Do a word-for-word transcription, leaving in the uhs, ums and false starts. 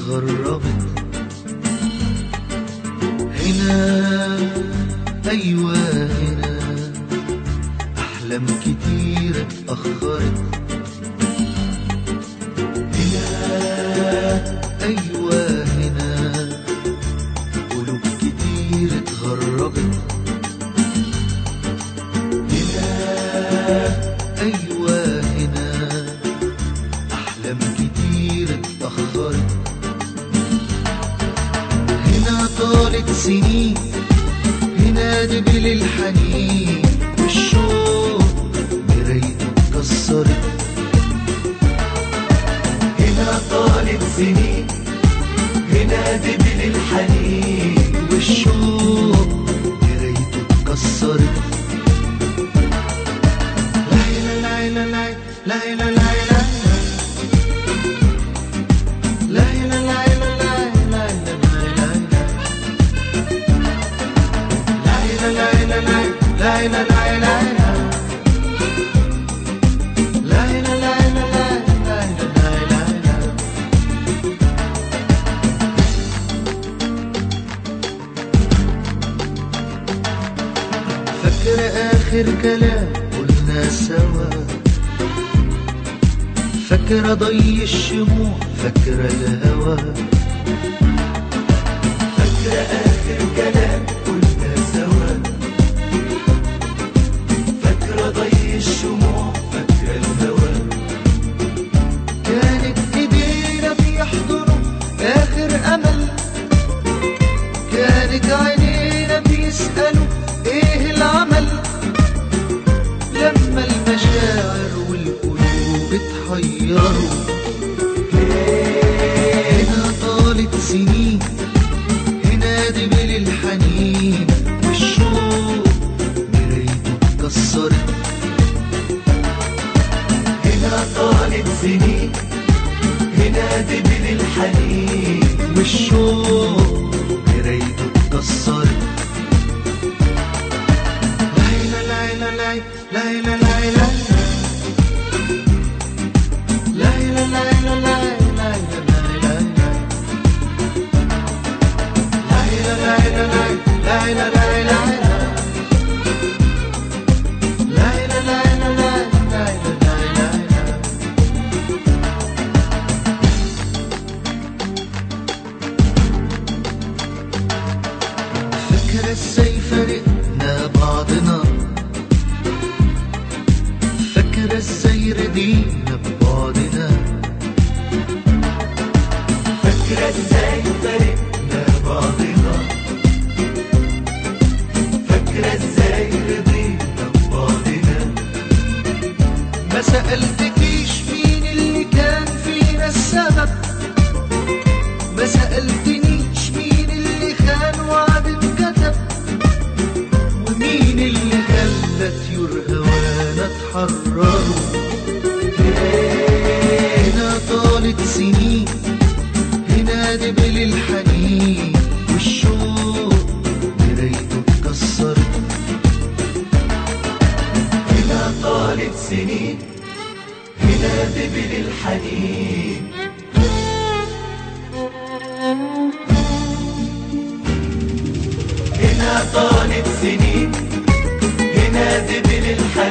اتغربت. هنا أيوة هنا أحلام كتير اتأخرت. هنا أيوة هنا قلوب كتير اتغربت. هنا أيوة هنا أحلام كتير اتأخرت. هنا طالت سنين، هنا دبل الحنين والشوق مرايته اتكسرت. هنا طالت سنين، هنا دبل الحنين والشوق مرايته اتكسرت. لا لا لا لا لا لا لا فاكر آخر كلام قلنا سوا، فاكرة ضي الشموع، فاكرة الهوى. فاكرة آخر كلام قلنا سوا، فاكرة ضي الشموع، فاكرة الهوى. كانت ايدينا بيحضنوا آخر أمل، كانت عينينا بيسألوا ايه العمل. لما المشاعر والقلوب اتحيروا. هنا طالت سنين، هنا دبل الحنين والشوق مرايته اتكسرت. هنا طالت سنين، هنا دبل الحنين والشوق مرايته اتكسرت. لا لا لا لا لا لا فاكرة ازاي فرقنا بعضنا، فاكرة ازاي رضينا ببعضنا. فاكرة ازاي فرقنا بعضنا، فاكرة ازاي رضينا ببعضنا. ما سألتكيش مين اللي كان فينا السبب، ما سألتنيش مين اللي خان وعد انكتب، ومين اللي خلى طيور هوانا اتحرروا. هنا طالت سنين، هنا دبل الحنين والشوق مرايته اتكسرت. هنا طالت سنين، هنا دبل الحنين. هنا طالت سنين، هنا دبل الحنين.